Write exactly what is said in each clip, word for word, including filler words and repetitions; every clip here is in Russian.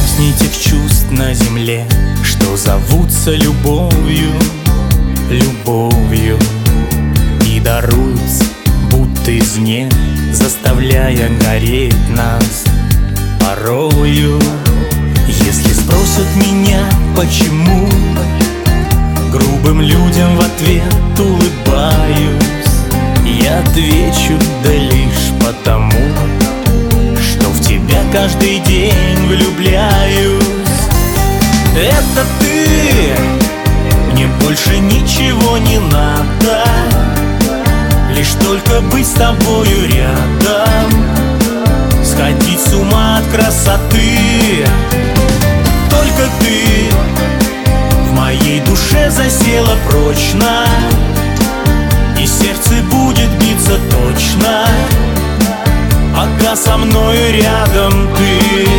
Сотни тех чувств на земле, что зовутся любовью, любовью, и даруются, будто извне, заставляя гореть нас порою. Если спросят меня, почему, грубым людям в ответ улыбаюсь, я отвечу: да лишь потому, что в тебя каждый день влюбляюсь. Это ты, мне больше ничего не надо, лишь только быть с тобою рядом, сходить с ума от красоты. Только ты в моей душе засела прочно, и сердце будет биться точно, пока со мною рядом ты.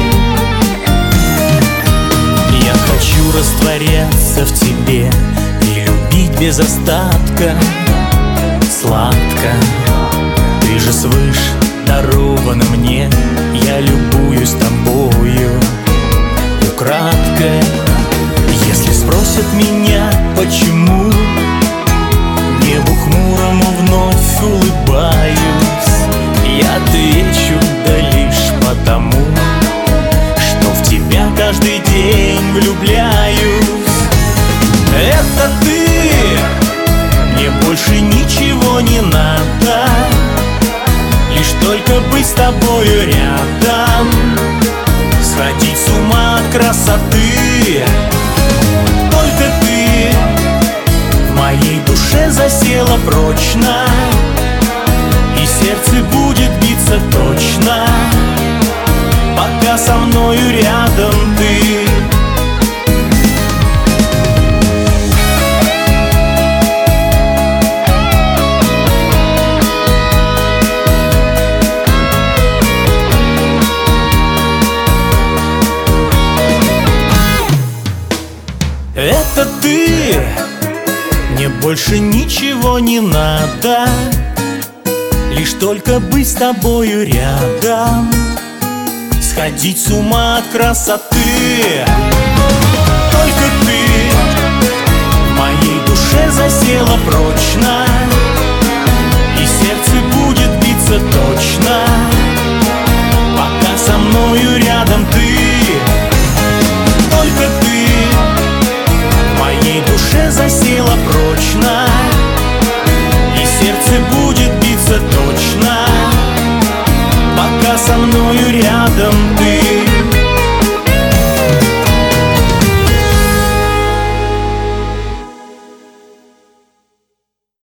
Я хочу растворяться в тебе и любить без остатка, сладко. Ты же свыше дарована мне, я любуюсь тобою украдкой. Если спросят меня, почему, небу хмурому вновь улыбаюсь, я отвечу: да лишь потому, что в тебя каждый день влюбляюсь. Это ты, мне больше ничего не надо, лишь только быть с тобою рядом, сходить с ума от красоты. Только ты в моей душе засела прочно, и сердце будет биться точно, пока со мною рядом ты. Это ты, мне больше ничего не надо, лишь только быть с тобою рядом, сходить с ума от красоты. Только ты в моей душе засела прочно,